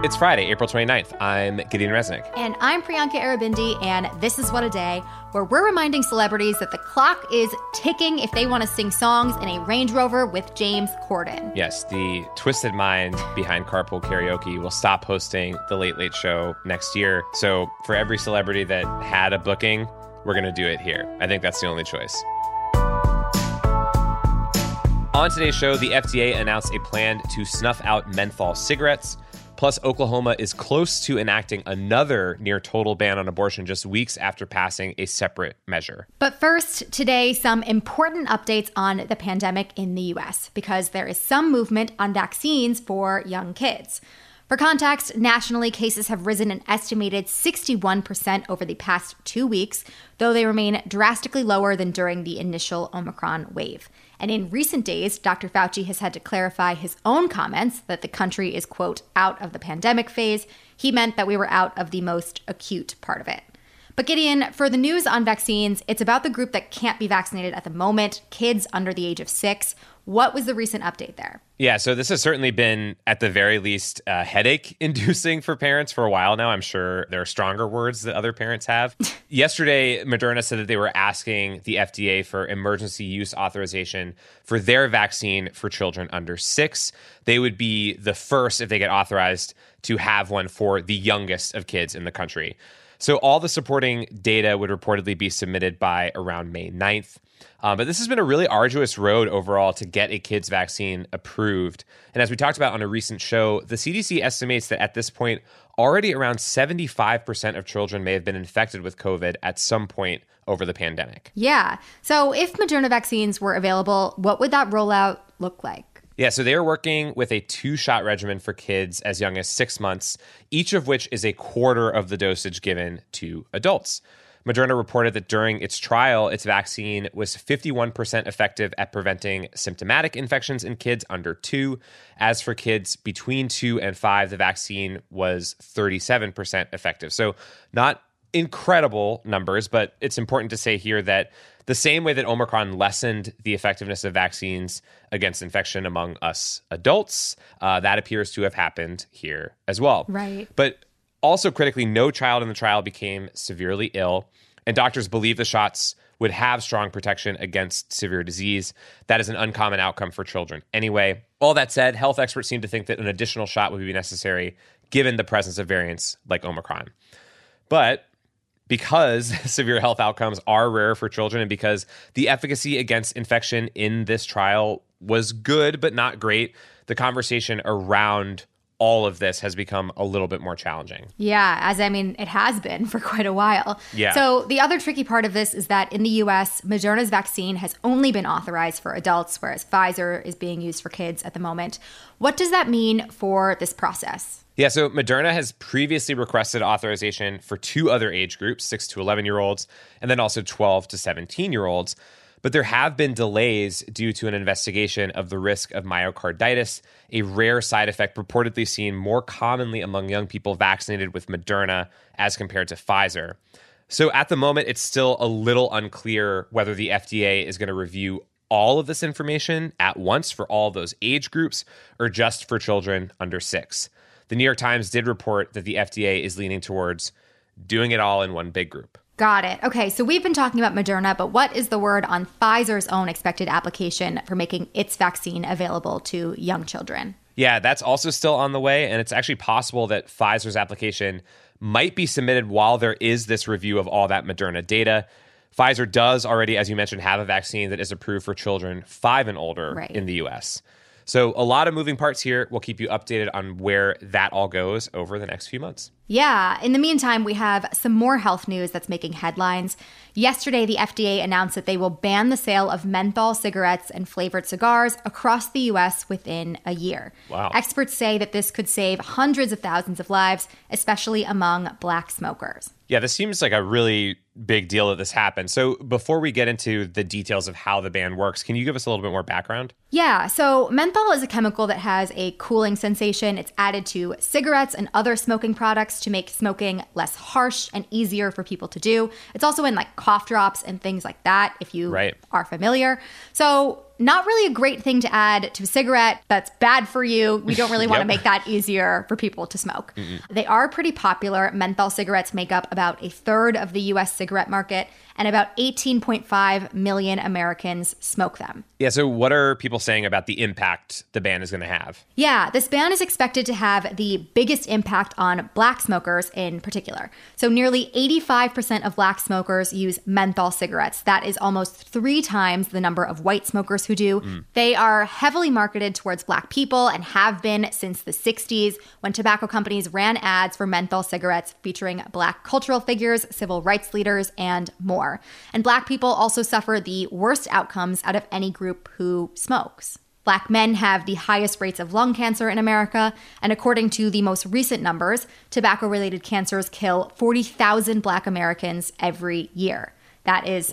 It's Friday, April 29th. I'm Gideon Resnick. And I'm Priyanka Arabindi, and this is What a Day, where we're reminding celebrities that the clock is ticking if they want to sing songs in a Range Rover with James Corden. Yes, the twisted mind behind Carpool Karaoke will stop hosting The Late Late Show next year. So for every celebrity that had a booking, we're going to do it here. I think that's the only choice. On today's show, the FDA announced a plan to snuff out menthol cigarettes. Plus, Oklahoma is close to enacting another near-total ban on abortion just weeks after passing a separate measure. But first, today, some important updates on the pandemic in the U.S., because there is some movement on vaccines for young kids. For context, nationally, cases have risen an estimated 61% over the past 2 weeks, though they remain drastically lower than during the initial Omicron wave. And in recent days, Dr. Fauci has had to clarify his own comments that the country is, quote, out of the pandemic phase. He meant that we were out of the most acute part of it. But Gideon, for the news on vaccines, it's about the group that can't be vaccinated at the moment, kids under the age of 6. What was the recent update there? Yeah, so this has certainly been, at the very least, headache-inducing for parents for a while now. I'm sure there are stronger words that other parents have. Yesterday, Moderna said that they were asking the FDA for emergency use authorization for their vaccine for children under 6. They would be the first, if they get authorized, to have one for the youngest of kids in the country. So all the supporting data would reportedly be submitted by around May 9th. But this has been a really arduous road overall to get a kid's vaccine approved. And as we talked about on a recent show, the CDC estimates that at this point, already around 75% of children may have been infected with COVID at some point over the pandemic. Yeah. So if Moderna vaccines were available, what would that rollout look like? Yeah, so they are working with a 2-shot regimen for kids as young as 6 months, each of which is a quarter of the dosage given to adults. Moderna reported that during its trial, its vaccine was 51% effective at preventing symptomatic infections in kids under 2. As for kids between 2 and 5, the vaccine was 37% effective. So not incredible numbers, but it's important to say here that the same way that Omicron lessened the effectiveness of vaccines against infection among us adults, that appears to have happened here as well. Right. But also critically, no child in the trial became severely ill, and doctors believe the shots would have strong protection against severe disease. That is an uncommon outcome for children. Anyway, all that said, health experts seem to think that an additional shot would be necessary given the presence of variants like Omicron. But because severe health outcomes are rare for children and because the efficacy against infection in this trial was good but not great, the conversation around all of this has become a little bit more challenging. Yeah, it has been for quite a while. Yeah. So the other tricky part of this is that in the U.S., Moderna's vaccine has only been authorized for adults, whereas Pfizer is being used for kids at the moment. What does that mean for this process? Yeah, so Moderna has previously requested authorization for 2 other age groups, 6 to 11-year-olds, and then also 12 to 17-year-olds. But there have been delays due to an investigation of the risk of myocarditis, a rare side effect reportedly seen more commonly among young people vaccinated with Moderna as compared to Pfizer. So at the moment, it's still a little unclear whether the FDA is going to review all of this information at once for all those age groups or just for children under 6. The New York Times did report that the FDA is leaning towards doing it all in one big group. Got it. Okay, so we've been talking about Moderna, but what is the word on Pfizer's own expected application for making its vaccine available to young children? Yeah, that's also still on the way, and it's actually possible that Pfizer's application might be submitted while there is this review of all that Moderna data. Pfizer does already, as you mentioned, have a vaccine that is approved for children 5 and older in the U.S. So a lot of moving parts here. We'll keep you updated on where that all goes over the next few months. Yeah. In the meantime, we have some more health news that's making headlines. Yesterday, the FDA announced that they will ban the sale of menthol cigarettes and flavored cigars across the U.S. within a year. Wow. Experts say that this could save hundreds of thousands of lives, especially among Black smokers. Yeah, this seems like a really big deal that this happened. So before we get into the details of how the ban works, can you give us a little bit more background? Yeah, so menthol is a chemical that has a cooling sensation. It's added to cigarettes and other smoking products to make smoking less harsh and easier for people to do. It's also in like cough drops and things like that, if you are familiar. So not really a great thing to add to a cigarette. That's bad for you. We don't really want to make that easier for people to smoke. They are pretty popular. Menthol cigarettes make up about a third of the U.S. cigarette market, and about 18.5 million Americans smoke them. Yeah, so what are people saying about the impact the ban is going to have? Yeah, this ban is expected to have the biggest impact on black smokers in particular. So nearly 85% of black smokers use menthol cigarettes. That is almost 3 times the number of white smokers who do. They are heavily marketed towards black people and have been since the 60s, when tobacco companies ran ads for menthol cigarettes featuring black cultural figures, civil rights leaders, and more. And black people also suffer the worst outcomes out of any group who smokes. Black men have the highest rates of lung cancer in America, and according to the most recent numbers, tobacco-related cancers kill 40,000 black Americans every year. That is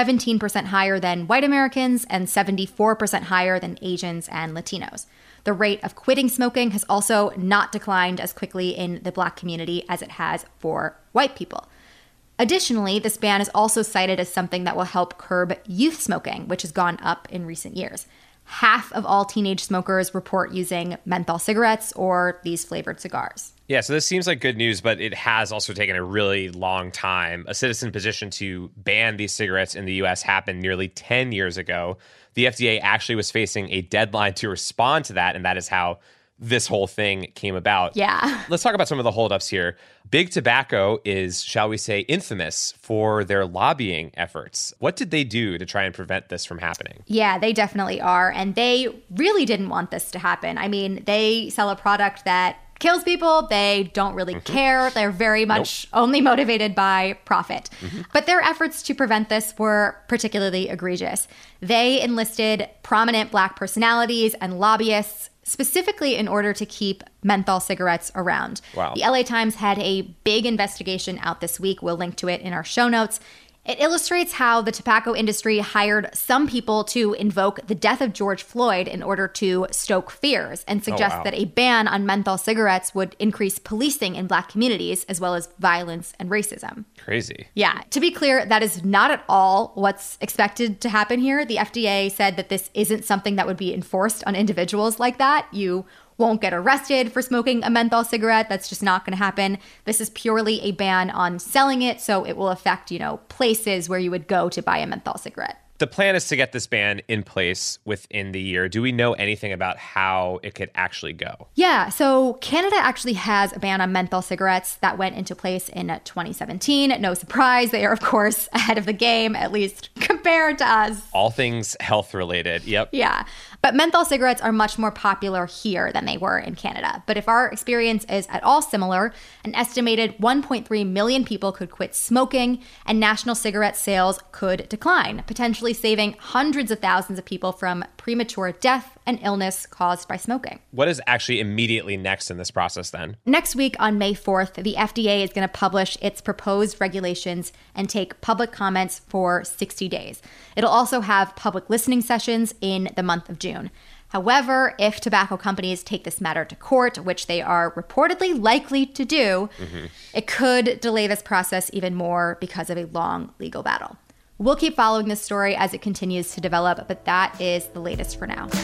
17% higher than white Americans and 74% higher than Asians and Latinos. The rate of quitting smoking has also not declined as quickly in the black community as it has for white people. Additionally, this ban is also cited as something that will help curb youth smoking, which has gone up in recent years. Half of all teenage smokers report using menthol cigarettes or these flavored cigars. Yeah, so this seems like good news, but it has also taken a really long time. A citizen petition to ban these cigarettes in the U.S. happened nearly 10 years ago. The FDA actually was facing a deadline to respond to that, and that is how this whole thing came about. Yeah. Let's talk about some of the holdups here. Big Tobacco is, shall we say, infamous for their lobbying efforts. What did they do to try and prevent this from happening? Yeah, they definitely are. And they really didn't want this to happen. I mean, they sell a product that kills people. They don't really care. They're very much only motivated by profit. But their efforts to prevent this were particularly egregious. They enlisted prominent black personalities and lobbyists specifically in order to keep menthol cigarettes around. Wow. The LA Times had a big investigation out this week. We'll link to it in our show notes. It illustrates how the tobacco industry hired some people to invoke the death of George Floyd in order to stoke fears and suggest that a ban on menthol cigarettes would increase policing in black communities as well as violence and racism. Crazy. Yeah. To be clear, that is not at all what's expected to happen here. The FDA said that this isn't something that would be enforced on individuals like that. You won't get arrested for smoking a menthol cigarette. That's just not going to happen. This is purely a ban on selling it, so it will affect, places where you would go to buy a menthol cigarette. The plan is to get this ban in place within the year. Do we know anything about how it could actually go? Yeah, so Canada actually has a ban on menthol cigarettes that went into place in 2017. No surprise, they are, of course, ahead of the game, at least compared to us. All things health related, yep. Yeah, but menthol cigarettes are much more popular here than they were in Canada. But if our experience is at all similar, an estimated 1.3 million people could quit smoking, and national cigarette sales could decline, potentially saving hundreds of thousands of people from premature death and illness caused by smoking. What is actually immediately next in this process then? Next week on May 4th, the FDA is going to publish its proposed regulations and take public comments for 60 days. It'll also have public listening sessions in the month of June. However, if tobacco companies take this matter to court, which they are reportedly likely to do, it could delay this process even more because of a long legal battle. We'll keep following this story as it continues to develop, but that is the latest for now.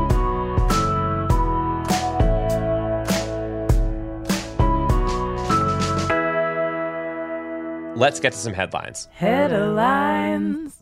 Let's get to some headlines. Headlines.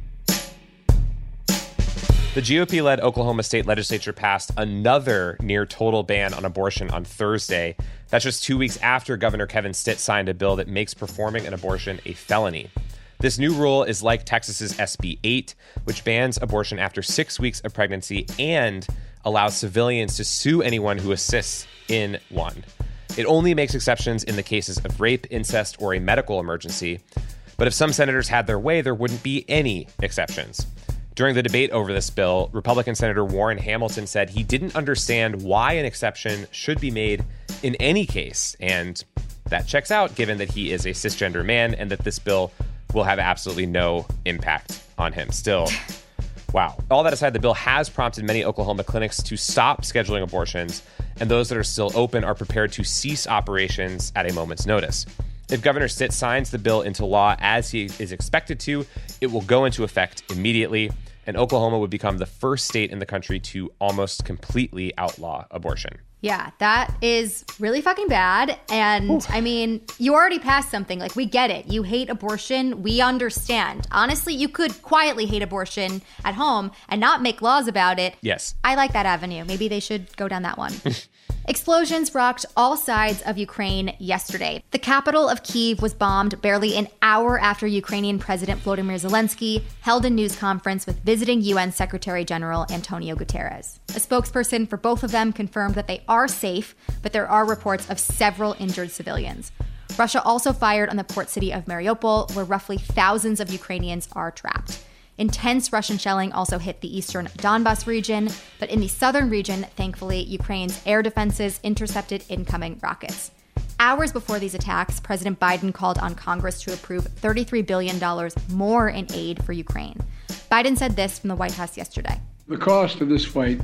The GOP-led Oklahoma State Legislature passed another near-total ban on abortion on Thursday. That's just 2 weeks after Governor Kevin Stitt signed a bill that makes performing an abortion a felony. This new rule is like Texas's SB 8, which bans abortion after 6 weeks of pregnancy and allows civilians to sue anyone who assists in one. It only makes exceptions in the cases of rape, incest, or a medical emergency. But if some senators had their way, there wouldn't be any exceptions. During the debate over this bill, Republican Senator Warren Hamilton said he didn't understand why an exception should be made in any case. And that checks out, given that he is a cisgender man and that this bill will have absolutely no impact on him. Still, wow. All that aside, the bill has prompted many Oklahoma clinics to stop scheduling abortions, and those that are still open are prepared to cease operations at a moment's notice. If Governor Stitt signs the bill into law as he is expected to, it will go into effect immediately. and Oklahoma would become the first state in the country to almost completely outlaw abortion. Yeah, that is really fucking bad. And I mean, you already passed something. Like, we get it. You hate abortion. We understand. Honestly, you could quietly hate abortion at home and not make laws about it. Yes. I like that avenue. Maybe they should go down that one. Explosions rocked all sides of Ukraine yesterday. The capital of Kyiv was bombed barely an hour after Ukrainian President Volodymyr Zelensky held a news conference with visiting UN Secretary General Antonio Guterres. A spokesperson for both of them confirmed that they are safe, but there are reports of several injured civilians. Russia also fired on the port city of Mariupol, where roughly thousands of Ukrainians are trapped. Intense Russian shelling also hit the eastern Donbas region, but in the southern region, thankfully, Ukraine's air defenses intercepted incoming rockets. Hours before these attacks, President Biden called on Congress to approve $33 billion more in aid for Ukraine. Biden said this from the White House yesterday. The cost of this fight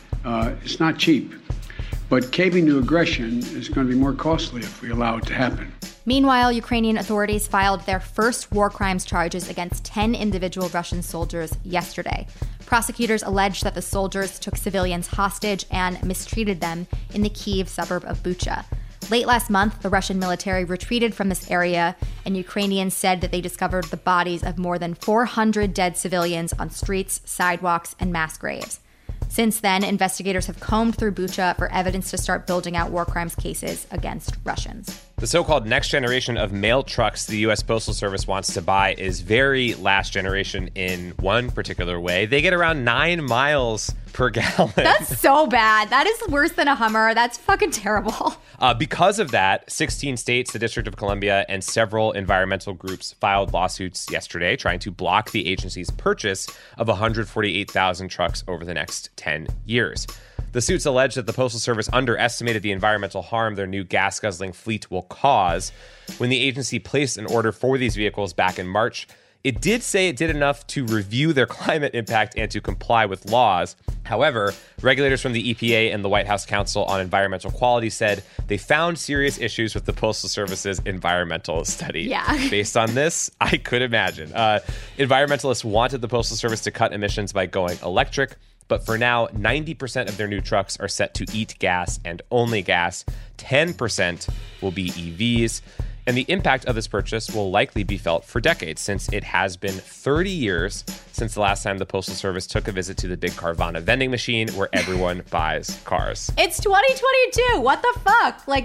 is not cheap, but caving to aggression is going to be more costly if we allow it to happen. Meanwhile, Ukrainian authorities filed their first war crimes charges against 10 individual Russian soldiers yesterday. Prosecutors allege that the soldiers took civilians hostage and mistreated them in the Kyiv suburb of Bucha. Late last month, the Russian military retreated from this area, and Ukrainians said that they discovered the bodies of more than 400 dead civilians on streets, sidewalks, and mass graves. Since then, investigators have combed through Bucha for evidence to start building out war crimes cases against Russians. The so-called next generation of mail trucks the U.S. Postal Service wants to buy is very last generation in one particular way. They get around 9 miles per gallon. That's so bad. That is worse than a Hummer. That's fucking terrible. Because of that, 16 states, the District of Columbia, and several environmental groups filed lawsuits yesterday trying to block the agency's purchase of 148,000 trucks over the next 10 years. The suits allege that the Postal Service underestimated the environmental harm their new gas-guzzling fleet will cause. When the agency placed an order for these vehicles back in March, it did say it did enough to review their climate impact and to comply with laws. However, regulators from the EPA and the White House Council on Environmental Quality said they found serious issues with the Postal Service's environmental study. Yeah. Based on this, I could imagine. Environmentalists wanted the Postal Service to cut emissions by going electric, but for now, 90% of their new trucks are set to eat gas and only gas. 10% will be EVs. And the impact of this purchase will likely be felt for decades, since it has been 30 years since the last time the Postal Service took a visit to the big Carvana vending machine where everyone buys cars. It's 2022. What the fuck? Like,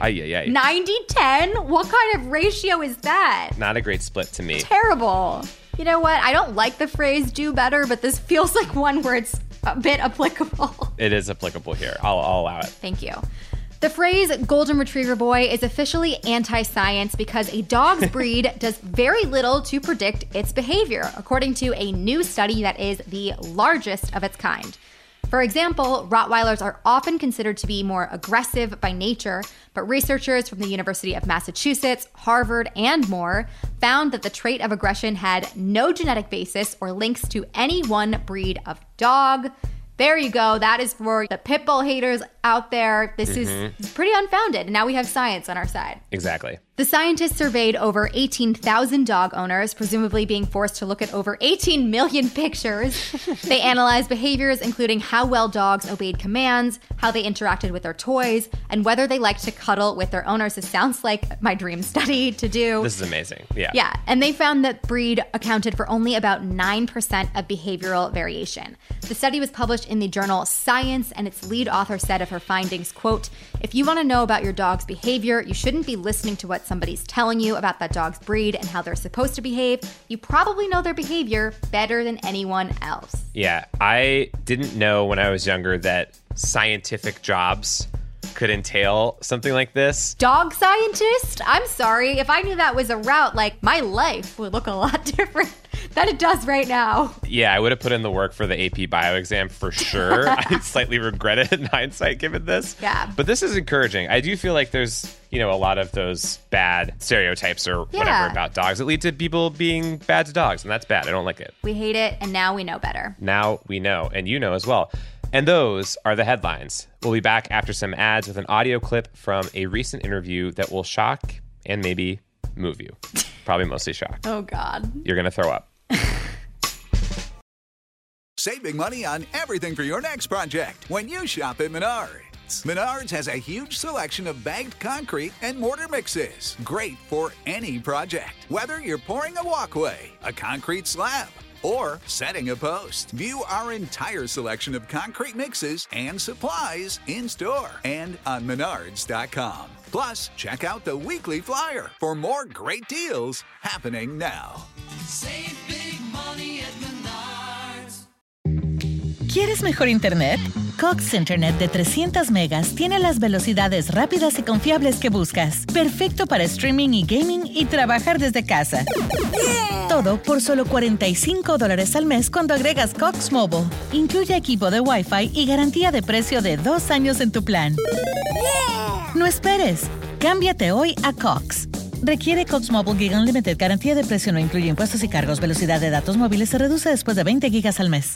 90-10? What kind of ratio is that? Not a great split to me. Terrible. You know what? I don't like the phrase do better, but this feels like one where it's a bit applicable. It is applicable here. I'll allow it. Thank you. The phrase golden retriever boy is officially anti-science because a dog's breed does very little to predict its behavior, according to a new study that is the largest of its kind. For example, Rottweilers are often considered to be more aggressive by nature, but researchers from the University of Massachusetts, Harvard, and more found that the trait of aggression had no genetic basis or links to any one breed of dog. There you go. That is for the pit bull haters out there. This is pretty unfounded. And now we have science on our side. Exactly. The scientists surveyed over 18,000 dog owners, presumably being forced to look at over 18 million pictures. They analyzed behaviors including how well dogs obeyed commands, how they interacted with their toys, and whether they liked to cuddle with their owners. This sounds like my dream study to do. This is amazing. Yeah. Yeah, and they found that breed accounted for only about 9% of behavioral variation. The study was published in the journal Science, and its lead author said of her findings, quote, "If you want to know about your dog's behavior, you shouldn't be listening to what somebody's telling you about that dog's breed and how they're supposed to behave. You probably know their behavior better than anyone else." Yeah, I didn't know when I was younger that scientific jobs could entail something like this. Dog scientist? I'm sorry. If I knew that was a route, like, my life would look a lot different than it does right now. Yeah, I would have put in the work for the AP bio exam for sure. I slightly regret it in hindsight given this. Yeah. But this is encouraging. I do feel like there's, a lot of those bad stereotypes or whatever about dogs that lead to people being bad to dogs, and that's bad. I don't like it. We hate it, and now we know better. Now we know, and you know as well. And those are the headlines. We'll be back after some ads with an audio clip from a recent interview that will shock and maybe move you. Probably mostly shock. Oh, God. You're going to throw up. Save big money on everything for your next project when you shop at Menards. Menards has a huge selection of bagged concrete and mortar mixes. Great for any project. Whether you're pouring a walkway, a concrete slab, or setting a post. View our entire selection of concrete mixes and supplies in store and on Menards.com. Plus, check out the weekly flyer for more great deals happening now. Save big money at Menards. ¿Quieres mejor internet? Cox Internet de 300 megas tiene las velocidades rápidas y confiables que buscas. Perfecto para streaming y gaming y trabajar desde casa. Yeah. Todo por solo $45 al mes cuando agregas Cox Mobile. Incluye equipo de Wi-Fi y garantía de precio de 2 años en tu plan. Yeah. No esperes. Cámbiate hoy a Cox. Requiere Cox Mobile Gig Unlimited. Garantía de precio no incluye impuestos y cargos. Velocidad de datos móviles se reduce después de 20 gigas al mes.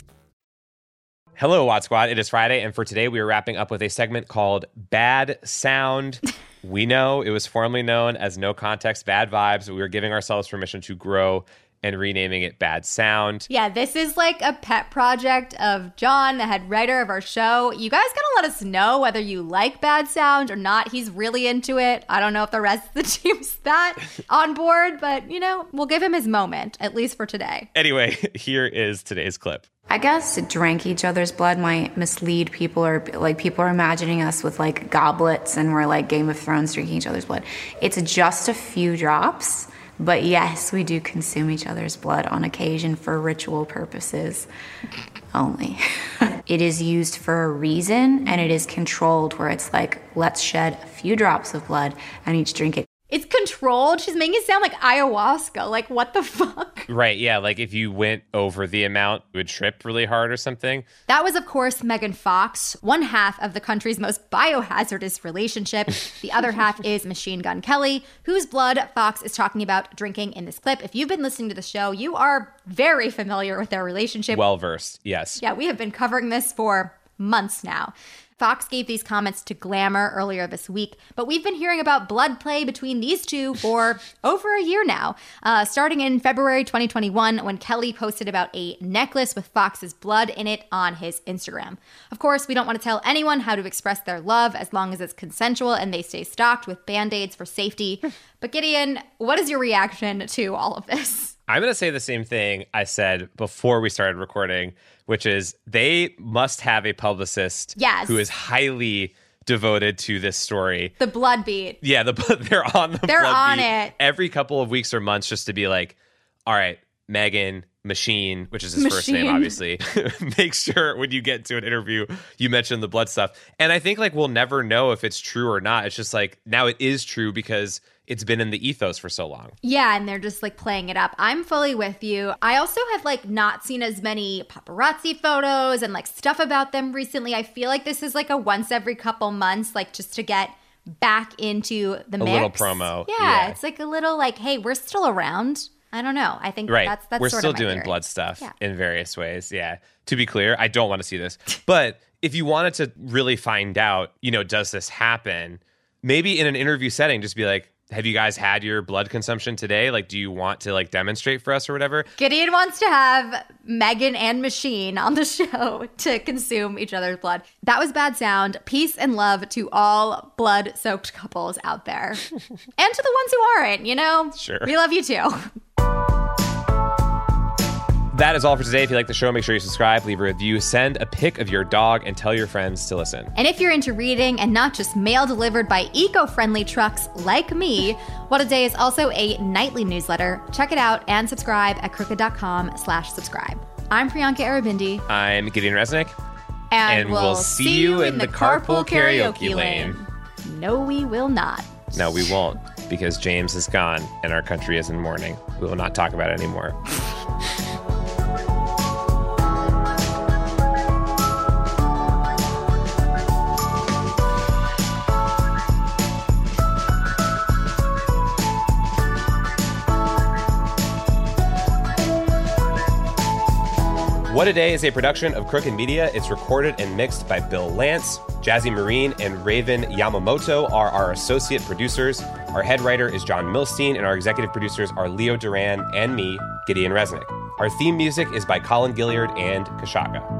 Hello, Watt Squad. It is Friday, and for today, we are wrapping up with a segment called Bad Sound. We know it was formerly known as No Context Bad Vibes, but we are giving ourselves permission to grow and renaming it Bad Sound. Yeah, this is like a pet project of John, the head writer of our show. You guys gotta let us know whether you like Bad Sound or not. He's really into it. I don't know if the rest of the team's that on board, but, you know, we'll give him his moment, at least for today. Anyway, here is today's clip. I guess to drink each other's blood might mislead people, or like people are imagining us with like goblets and we're like Game of Thrones drinking each other's blood. It's just a few drops, but yes, we do consume each other's blood on occasion for ritual purposes only. It is used for a reason, and it is controlled where it's like, let's shed a few drops of blood and each drink it. It's controlled. She's making it sound like ayahuasca. Like, what the fuck? Right, yeah, like if you went over the amount, you would trip really hard or something. That was, of course, Megan Fox, one half of the country's most biohazardous relationship. The other half is Machine Gun Kelly, whose blood Fox is talking about drinking in this clip. If you've been listening to the show, you are very familiar with their relationship. Well-versed, yes. Yeah, we have been covering this for months now. Fox gave these comments to Glamour earlier this week, but we've been hearing about blood play between these two for over a year now, starting in February 2021 when Kelly posted about a necklace with Fox's blood in it on his Instagram. Of course, we don't want to tell anyone how to express their love as long as it's consensual and they stay stocked with Band-Aids for safety. But Gideon, what is your reaction to all of this? I'm going to say the same thing I said before we started recording, which is they must have a publicist who is highly devoted to this story. The blood beat. Yeah, they're on the they're blood on beat it every couple of weeks or months just to be like, all right, Megan, Machine, which is his first name, obviously. Make sure when you get to an interview, you mention the blood stuff. And I think like we'll never know if it's true or not. It's just like now it is true because it's been in the ethos for so long. Yeah, and they're just like playing it up. I'm fully with you. I also have like not seen as many paparazzi photos and like stuff about them recently. I feel like this is like a once every couple months, like just to get back into the mix. A little promo. Yeah, it's like a little like, hey, we're still around. I don't know. I think that's we're sort still of my doing theory. blood stuff in various ways. Yeah. To be clear, I don't want to see this. But if you wanted to really find out, you know, does this happen? Maybe in an interview setting, just be like, have you guys had your blood consumption today? Like, do you want to like demonstrate for us or whatever? Gideon wants to have Megan and Machine on the show to consume each other's blood. That was Bad Sound. Peace and love to all blood-soaked couples out there. And to the ones who aren't, you know? Sure. We love you too. That is all for today. If you like the show, make sure you subscribe, leave a review, send a pic of your dog, and tell your friends to listen. And if you're into reading and not just mail delivered by eco-friendly trucks like me, What a Day is also a nightly newsletter. Check it out and subscribe at crooked.com/subscribe. I'm Priyanka Aribindi. I'm Gideon Resnick. And we'll see you in the carpool karaoke lane. No, we will not. No, we won't, because James is gone and our country is in mourning. We will not talk about it anymore. What a Day is a production of Crooked Media. It's recorded and mixed by Bill Lance. Jazzy Marine and Raven Yamamoto are our associate producers. Our head writer is John Milstein, and our executive producers are Leo Duran and me, Gideon Resnick. Our theme music is by Colin Gilliard and Kashaka.